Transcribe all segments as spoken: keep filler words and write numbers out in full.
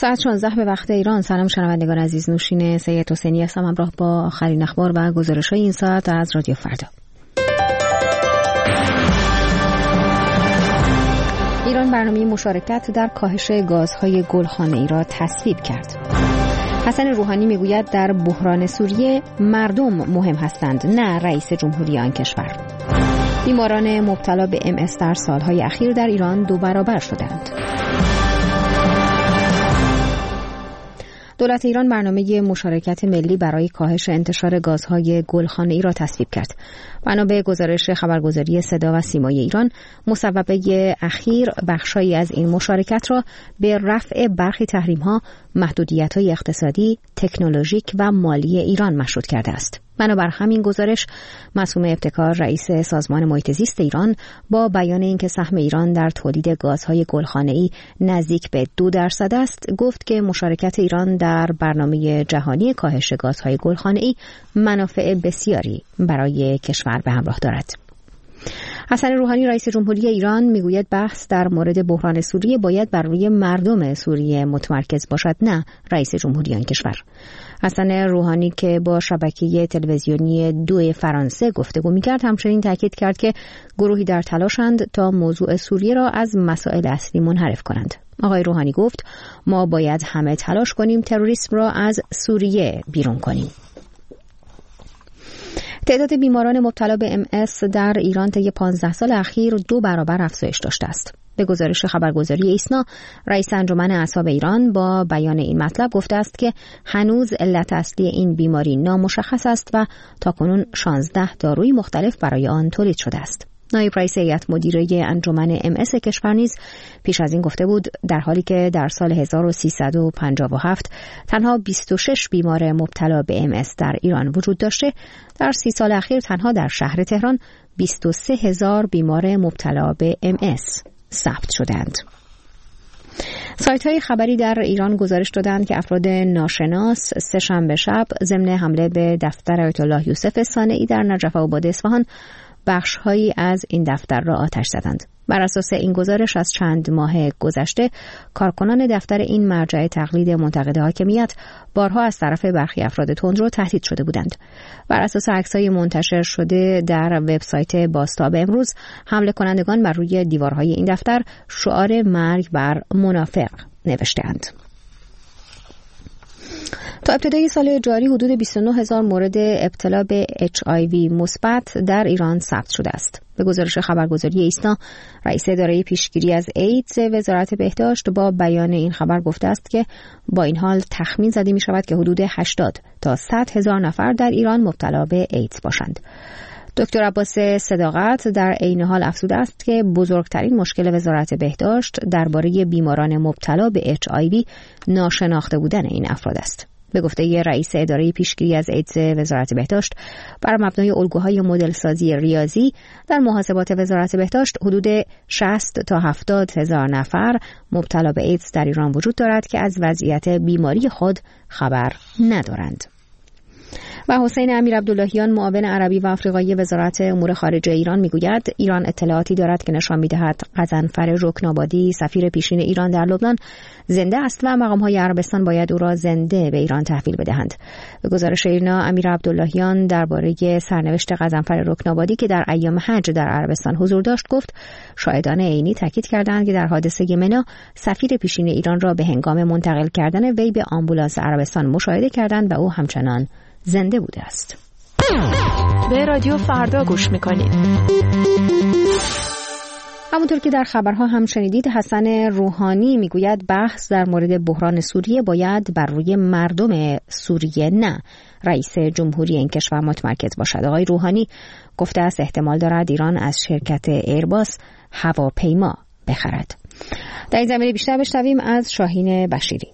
ساعت شانزده به وقت ایران. سلام شنوندگان عزیز، نوشین سید حسینی هستم همراه با آخرین اخبار و گزارش‌های این ساعت از رادیو فردا. ایران برنامه مشارکت در کاهش گازهای گلخانه‌ای را تصویب کرد. حسن روحانی میگوید در بحران سوریه مردم مهم هستند، نه رئیس جمهوری آن کشور. بیماران مبتلا به ام اس در سالهای اخیر در ایران دو برابر شدند. دولت ایران برنامه مشارکت ملی برای کاهش انتشار گازهای گلخانه‌ای را تصویب کرد. بنا به گزارش خبرگزاری صدا و سیمای ایران، مصوبه اخیر بخشایی از این مشارکت را به رفع برخی تحریم‌ها، محدودیت‌های اقتصادی، تکنولوژیک و مالی ایران مشروط کرده است. بنابر همین گزارش، معصومه ابتکار رئیس سازمان محیط زیست ایران با بیان اینکه سهم ایران در تولید گازهای گلخانه‌ای نزدیک به دو درصد است، گفت که مشارکت ایران در برنامه جهانی کاهش گازهای گلخانه‌ای منافع بسیاری برای کشور به همراه دارد. حسن روحانی رئیس جمهوری ایران میگوید بحث در مورد بحران سوریه باید بر روی مردم سوریه متمرکز باشد، نه رئیس جمهوری آن کشور. حسن روحانی که با شبکه تلویزیونی دو فرانسه گفتگو می‌کرد، همچنین تاکید کرد که گروهی در تلاشند تا موضوع سوریه را از مسائل اصلی منحرف کنند. آقای روحانی گفت ما باید همه تلاش کنیم تروریسم را از سوریه بیرون کنیم. تعداد بیماران مبتلا به ام اس در ایران طی پانزده سال اخیر دو برابر افزایش داشته است. به گزارش خبرگزاری ایسنا، رئیس انجمن اعصاب ایران با بیان این مطلب گفته است که هنوز علت اصلی این بیماری نامشخص است و تاکنون شانزده داروی مختلف برای آن تولید شده است. نایب رئیس هیئت مدیره انجمن ام اس کشور نیز پیش از این گفته بود در حالی که در سال هزار و سیصد و پنجاه و هفت تنها بیست و شش بیمار مبتلا به ام اس در ایران وجود داشته، در سی سال اخیر تنها در شهر تهران بیست و سه هزار بیمار مبتلا به ام اس ثبت شدند. سایت های خبری در ایران گزارش دادند که افراد ناشناس سه‌شنبه شب ضمن حمله به دفتر آیت الله یوسف صانعی در نجف آباد اصفهان بخش‌هایی از این دفتر را آتش زدند. بر اساس این گزارش از چند ماه گذشته کارکنان دفتر این مرجع تقلید منتقد حاکمیت بارها از طرف برخی افراد تندرو تهدید شده بودند. بر اساس عکس‌های منتشر شده در وبسایت بازتاب امروز، حمله کنندگان بر روی دیوارهای این دفتر شعار مرگ بر منافق نوشته‌اند. تا ابتدای سال جاری حدود بیست و نه هزار مورد ابتلا به اچ آی وی مثبت در ایران ثبت شده است. به گزارش خبرگزاری ایسنا، رئیس اداره پیشگیری از ایدز وزارت بهداشت با بیان این خبر گفته است که با این حال تخمین زده می شود که حدود هشتاد تا صد هزار نفر در ایران مبتلا به ایدز باشند. دکتر عباس صداقت در عین حال افزوده است که بزرگترین مشکل وزارت بهداشت درباره بیماران مبتلا به اچ آی وی ناشناخته بودن این افراد است. به گفته رئیس اداره پیشگیری از ایدز وزارت بهداشت، بر مبنای الگوهای مدل سازی ریاضی در محاسبات وزارت بهداشت حدود شصت تا هفتاد هزار نفر مبتلا به ایدز در ایران وجود دارد که از وضعیت بیماری خود خبر ندارند. و حسین امیرعبداللهیان معاون عربی و آفریقایی وزارت امور خارجه ایران میگوید ایران اطلاعاتی دارد که نشان میدهد غضنفر رکن‌آبادی سفیر پیشین ایران در لبنان زنده است و مقام‌های عربستان باید او را زنده به ایران تحویل بدهند. به گزارش ایرنا، امیرعبداللهیان درباره سرنوشت غضنفر رکن‌آبادی که در ایام حج در عربستان حضور داشت گفت شاهدان عینی تاکید کردند که در حادثه منا سفیر پیشین ایران را به هنگام منتقل کردن وی به آمبولانس عربستان مشاهده کردند و او همچنان زنده بوده است. به رادیو فردا گوش میکنید. همونطور که در خبرها هم شنیدید، حسن روحانی میگوید بحث در مورد بحران سوریه باید بر روی مردم سوریه، نه رئیس جمهوری این کشور متمرکز باشد. آقای روحانی گفته است احتمال دارد ایران از شرکت ایرباس هواپیما بخرد. در این زمینه بیشتر بشنویم از شاهین بشیری.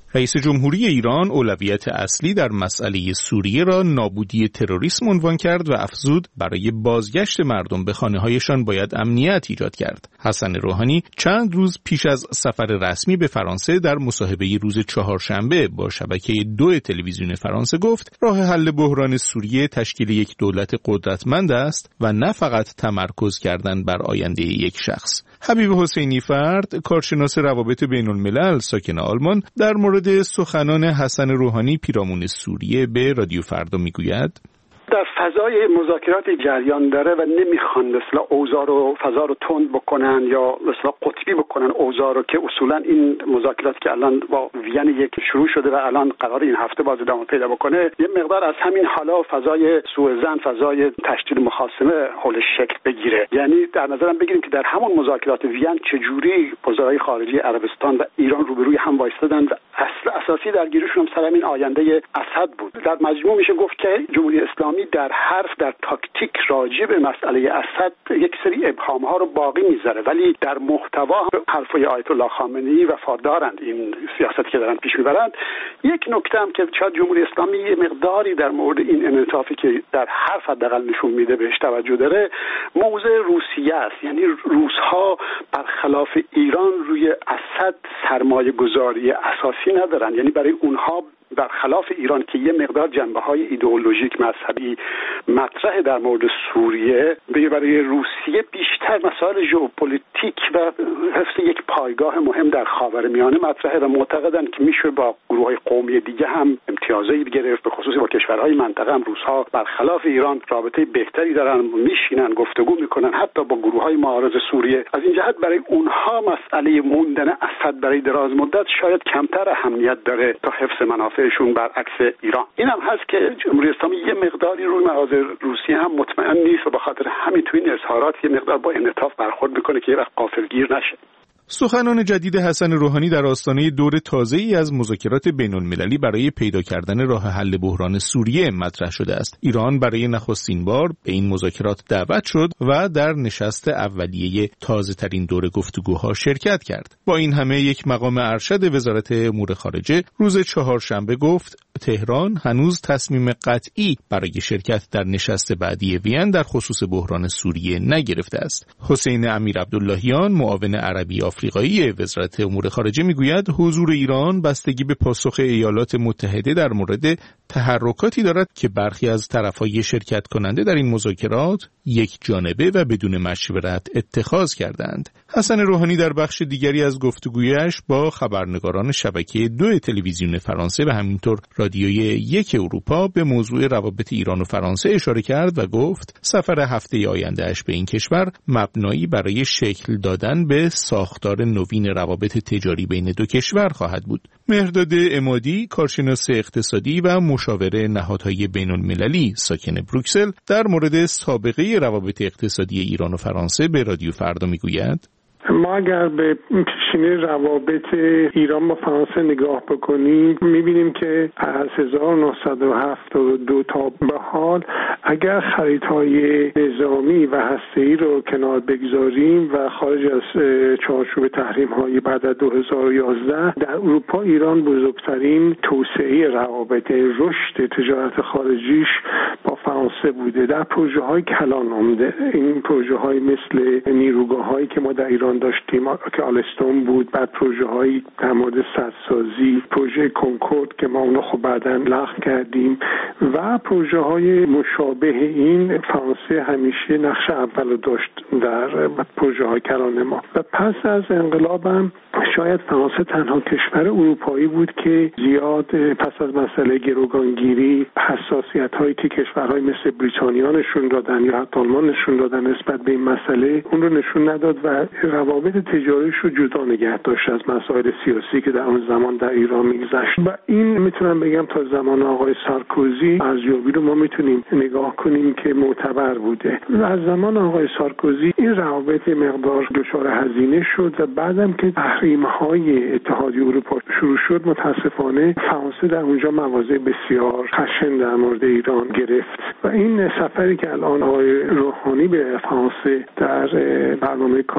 رئیس جمهوری ایران اولویت اصلی در مسئله سوریه را نابودی تروریسم عنوان کرد و افزود برای بازگشت مردم به خانه‌هایشان باید امنیت ایجاد کرد. حسن روحانی چند روز پیش از سفر رسمی به فرانسه در مصاحبه روز چهارشنبه با شبکه دو تلویزیون فرانسه گفت راه حل بحران سوریه تشکیل یک دولت قدرتمند است و نه فقط تمرکز کردن بر آینده یک شخص. حبیب حسینی فرد، کارشناس روابط بین الملل ساکن آلمان، در مورد سخنان حسن روحانی پیرامون سوریه به رادیو فردا میگوید: در فضای مذاکرات جریان داره و نمیخوان مثلا اوضاع رو فضا رو تند بکنن یا مثلا قطبی بکنن اوضاع رو، که اصولا این مذاکرات که الان با وین یک شروع شده و الان قرار این هفته باز ادامه پیدا بکنه، یه مقدار از همین حالا فضای سوء ظن، فضای تشدید مخاصمه حول شکل بگیره. یعنی در نظرم بگیریم که در همون مذاکرات وین چجوری وزرای خارجه عربستان و ایران روبروی هم وایسادن و اصل اساسی درگیریشون هم سر همین آینده اسد بود. در مجموع میشه گفت که جمهوری اسلامی در حرف، در تاکتیک راجع به مسئله اسد یک سری ابهام ها رو باقی میذاره، ولی در محتوا حرفای آیت الله خامنه‌ای وفادارند این سیاستی که دارن پیش میبرند. یک نکته هم که شاید جمهوری اسلامی یه مقداری در مورد این انعطافی که در حرف حداقل نشون میده بهش توجه داره، موضع روسیه است. یعنی روس‌ها برخلاف ایران روی اسد سرمایه گذاری اساسی ندارن. یعنی برای اونها برخلاف ایران که یه مقدار جنبه‌های ایدئولوژیک مذهبی مطرح در مورد سوریه، برای روسیه بیشتر مسائل ژئوپلیتیک و حفظ یک پایگاه مهم در خاورمیانه مطرحه و معتقدن که میشه با گروه‌های قومی دیگه هم امتیازایی گرفت، به خصوص با کشورهای منطقه هم روس‌ها برخلاف ایران رابطه بهتری دارن، میشینن گفتگو میکنن حتی با گروه‌های معارض سوریه. از این جهت برای اونها مسئله موندن اسد برای دراز مدت شاید کمتر اهمیت داره تا حفظ منافعشون برعکس ایران. اینم هست که جمهوری اسلامی یه مقداری روی مغازه روسیه هم مطمئن نیست و به خاطر همین تو این اظهارات یه مقدار با انعطاف برخورد میکنه که یه وقت غافلگیر نشه. سخنان جدید حسن روحانی در آستانه دور تازه‌ای از مذاکرات بین‌المللی برای پیدا کردن راه حل بحران سوریه مطرح شده است. ایران برای نخستین بار به این مذاکرات دعوت شد و در نشست اولیه تازه‌ترین دور گفتگوها شرکت کرد. با این همه یک مقام ارشد وزارت امور خارجه روز چهارشنبه گفت تهران هنوز تصمیم قطعی برای شرکت در نشست بعدی وین در خصوص بحران سوریه نگرفته است. حسین امیر عبداللهیان، معاون عربی آفریقایی وزارت امور خارجه میگوید حضور ایران بستگی به پاسخ ایالات متحده در مورد تحرکاتی دارد که برخی از طرفهای شرکت کننده در این مذاکرات یک جانبه و بدون مشورت اتخاذ کردند. حسن روحانی در بخش دیگری از گفتگویش با خبرنگاران شبکه دو تلویزیون فرانسه و همینطور رادیوی یک اروپا به موضوع روابط ایران و فرانسه اشاره کرد و گفت سفر هفته آیندهش به این کشور مبنایی برای شکل دادن به ساختار نوین روابط تجاری بین دو کشور خواهد بود. مهرداد عمادی، کارشناس اقتصادی و مشاور نهادهای بین‌المللی ساکن بروکسل، در مورد سابقه روابط اقتصادی ایران و فرانسه به رادیو فردا میگوید ما اگر به پیشینه روابط ایران با فرانسه نگاه بکنیم میبینیم که از هزار و نهصد و هفتاد و دو تا به حال اگر خریدهای نظامی و هسته‌ای رو کنار بگذاریم و خارج از چارچوب تحریم‌های بعد از دو هزار و یازده، در اروپا ایران بزرگترین توسعه روابط، رشد تجارت خارجیش با فرانسه بوده در پروژه‌های کلان عمده. این پروژه‌های مثل نیروگاه‌هایی که ما در ایران داشتیم که آلستون بود، بعد پروژه هایی در مورد سدسازی، پروژه کنکورد که ما اونو خب بعداً لغو کردیم و پروژه های مشابه این فرانسه همیشه نقش اولو داشت در پروژه های کلان ما. و پس از انقلابم شاید فرانسه تنها کشور اروپایی بود که زیاد پس از مسئله گروگانگیری حساسیت هایی که کشورهای مثل بریتانیا نشون دادن یا حتی آلمان نشون دادن نسبت به این مسئله اون رو نشون نداد و روابط تجاریش رو جدا نگه داشت از مسائل سیاسی که در اون زمان در ایران میگذشت. و این میتونم بگم تا زمان آقای سارکوزی ارزیابی رو ما میتونیم نگاه کنیم که معتبر بوده. و از زمان آقای سارکوزی این روابط مقدار دچار هزینه شد و بعدم که تحریم‌های اتحادیه اروپا شروع شد متاسفانه فرانسه در اونجا مواضع بسیار خشن در مورد ایران گرفت و این سفری که الان آقای روحانی به فرانسه در برنامه کارشون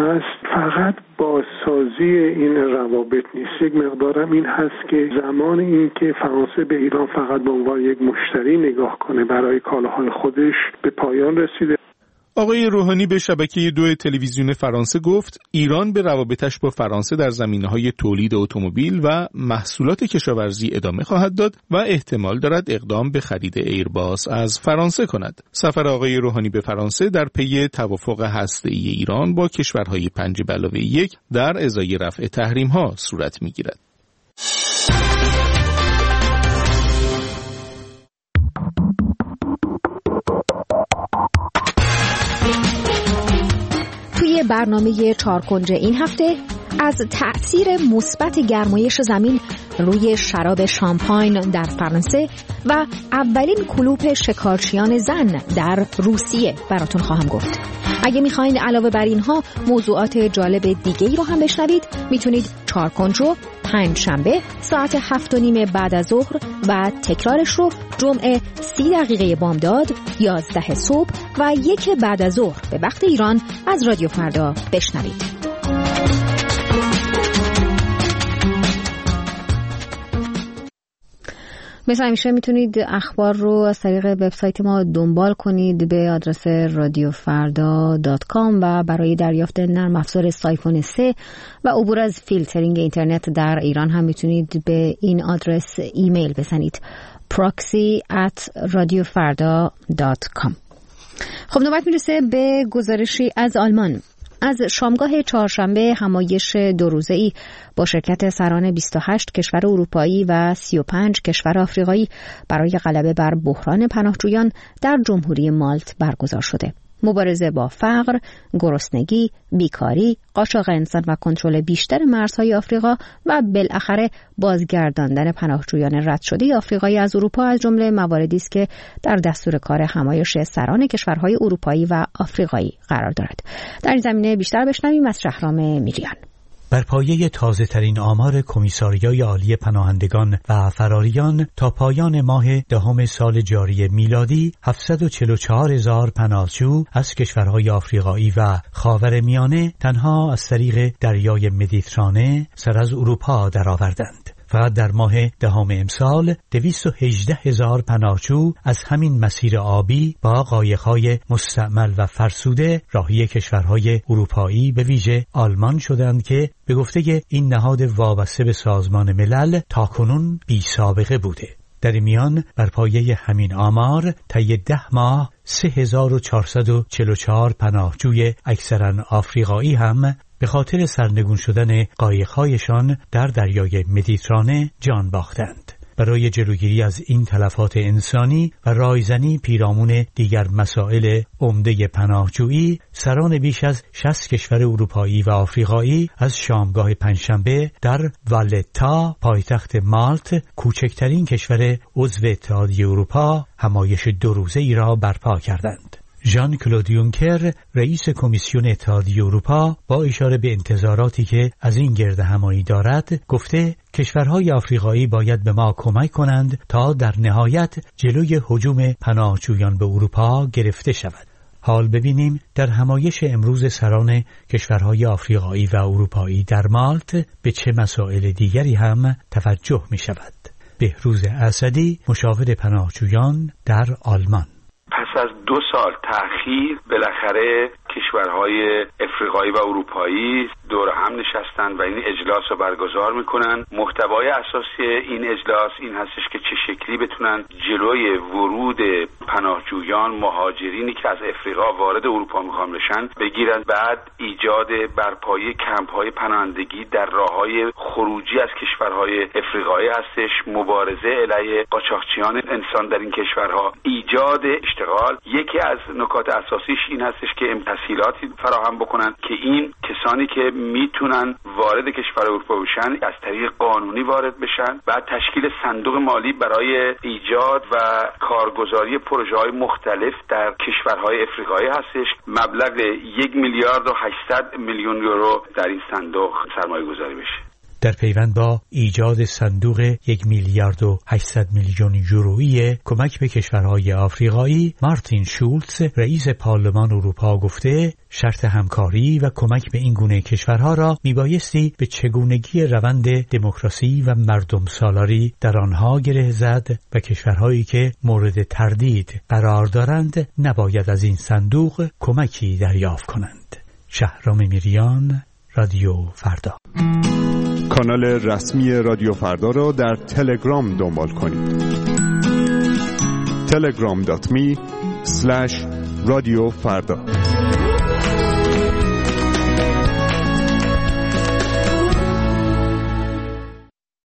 هست فقط بازسازی این روابط نیست. یک مقدارم این هست که زمان این که فرانسه به ایران فقط به عنوان یک مشتری نگاه کنه برای کالاهای خودش به پایان رسیده. آقای روحانی به شبکه دو تلویزیون فرانسه گفت ایران به روابطش با فرانسه در زمینه‌های تولید اتومبیل و محصولات کشاورزی ادامه خواهد داد و احتمال دارد اقدام به خرید ایرباس از فرانسه کند. سفر آقای روحانی به فرانسه در پی توافق هسته‌ای ایران با کشورهای پنج به علاوه یک در ازای رفع تحریم‌ها صورت می‌گیرد. توی برنامه چارکنج این هفته از تأثیر مثبت گرمایش زمین روی شراب شامپاین در فرانسه و اولین کلوپ شکارچیان زن در روسیه براتون خواهم گفت. اگه میخواین علاوه بر اینها موضوعات جالب دیگه ای رو هم بشنوید میتونید چارکنج رو پنج شنبه ساعت هفت و نیم بعد از ظهر و تکرارش رو جمعه سی دقیقه بامداد یازده صبح و یک بعد از ظهر به وقت ایران از رادیو فردا بشنوید. مثل همیشه میتونید اخبار رو از طریق وبسایت ما دنبال کنید به آدرس رادیو فردا دات کام و برای دریافت نرم افزار سایفون سه و عبور از فیلترینگ اینترنت در ایران هم میتونید به این آدرس ایمیل بزنید proxy at radiofarda dot com. خب نوبت میرسه به گزارشی از آلمان. از شامگاه چهارشنبه همایش دو روزه‌ای با شرکت سران بیست و هشت کشور اروپایی و سی و پنج کشور آفریقایی برای غلبه بر بحران پناهجویان در جمهوری مالت برگزار شده. مبارزه با فقر، گرسنگی، بیکاری، قاچاق انسان و کنترل بیشتر مرزهای آفریقا و بالاخره بازگرداندن پناهجویان رد شده آفریقایی از اروپا از جمله مواردی است که در دستور کار همایش سران کشورهای اروپایی و آفریقایی قرار دارد. در این زمینه بیشتر بشنویم از شهرام میریان. بر پایه تازه ترین آمار کمیساریای عالی پناهندگان و فراریان تا پایان ماه دهم سال جاری میلادی هفتصد و چهل و چهار هزار پناهجو از کشورهای آفریقایی و خاورمیانه تنها از طریق دریای مدیترانه سر از اروپا درآوردند. فقط در ماه دهم امسال دویست و هجده هزار پناهجو از همین مسیر آبی با قایق‌های مستعمل و فرسوده راهی کشورهای اروپایی به ویژه آلمان شدند که به گفته این نهاد وابسته به سازمان ملل تاکنون بی سابقه بوده. در میان بر پایه همین آمار طی ده ماه سه هزار و چهارصد و چهل و چهار پناهجوی اکثرا آفریقایی هم به خاطر سرنگون شدن قایق‌هایشان در دریای مدیترانه جان باختند. برای جلوگیری از این تلفات انسانی و رایزنی پیرامون دیگر مسائل عمده پناهجویی، سران بیش از شصت کشور اروپایی و آفریقایی از شامگاه پنجشنبه در والتا، پایتخت مالت، کوچکترین کشور عضو اتحادیه اروپا، همایش دو روزه‌ای را برپا کردند. ژان کلود یونکر رئیس کمیسیون اتحادیه اروپا با اشاره به انتظاراتی که از این گرد همایی دارد گفته کشورهای آفریقایی باید به ما کمک کنند تا در نهایت جلوی هجوم پناهجویان به اروپا گرفته شود. حال ببینیم در همایش امروز سران کشورهای آفریقایی و اروپایی در مالت به چه مسائل دیگری هم توجه می شود. بهروز اسدی، مشاور پناهجویان در آلمان: پس از دو سال تأخیر بالاخره کشورهای افریقایی و اروپایی دور هم نشستن و این اجلاس رو برگزار میکنن. محتوای اساسی این اجلاس این هستش که چه شکلی بتونن جلوی ورود پناهجویان، مهاجرینی که از افریقا وارد اروپا میخوان بشن بگیرن. بعد ایجاد برپایی کمپ‌های پناهندگی در راههای خروجی از کشورهای افریقایی هستش. مبارزه علیه قاچاقچیان انسان در این کشورها، ایجاد اشتغال. یکی از نکات اساسیش این هستش که تسهیلاتی فراهم بکنن که این کسانی که میتونن وارد کشور اروپا بشن از طریق قانونی وارد بشن. بعد تشکیل صندوق مالی برای ایجاد و کارگزاری پروژه‌های مختلف در کشورهای افریقایی هستش. مبلغ یک میلیارد و هشتصد میلیون یورو در این صندوق سرمایه گذاری بشه. در پیوند با ایجاد صندوق یک میلیارد و هشتصد میلیون یورویی کمک به کشورهای آفریقایی، مارتین شولتز رئیس پارلمان اروپا گفته شرط همکاری و کمک به این گونه کشورها را میبایستی به چگونگی روند دموکراسی و مردم سالاری در آنها گره زد و کشورهایی که مورد تردید قرار دارند نباید از این صندوق کمکی دریافت کنند. شهرام میریان، رادیو فردا. کانال رسمی رادیو فردا را در تلگرام دنبال کنید. تلگرام دات می اسلش رادیو فردا.